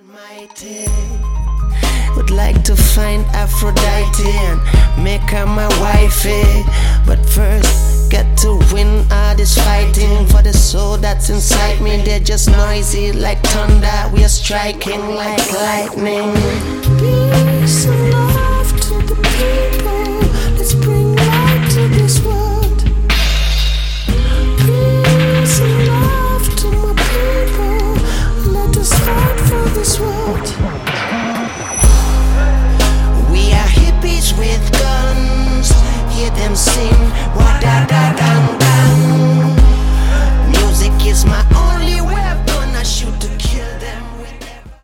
Mighty would like to find Aphrodite and make her my wifey, but first got to win all this fighting for the soul that's inside me. They're just noisy like thunder, we are striking like lightning. Peace and love to the people. Let's bring